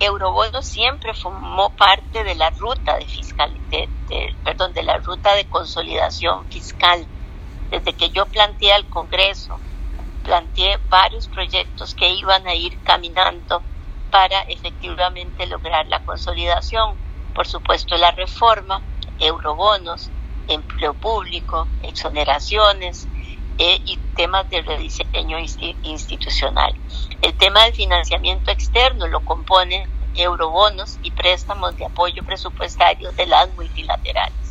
Eurobonos siempre formó parte de la ruta de la ruta de consolidación fiscal. Desde que yo planteé al Congreso, planteé varios proyectos que iban a ir caminando para efectivamente lograr la consolidación. Por supuesto, la reforma, eurobonos, empleo público, exoneraciones y temas de rediseño institucional. El tema del financiamiento externo lo componen eurobonos y préstamos de apoyo presupuestario de las multilaterales.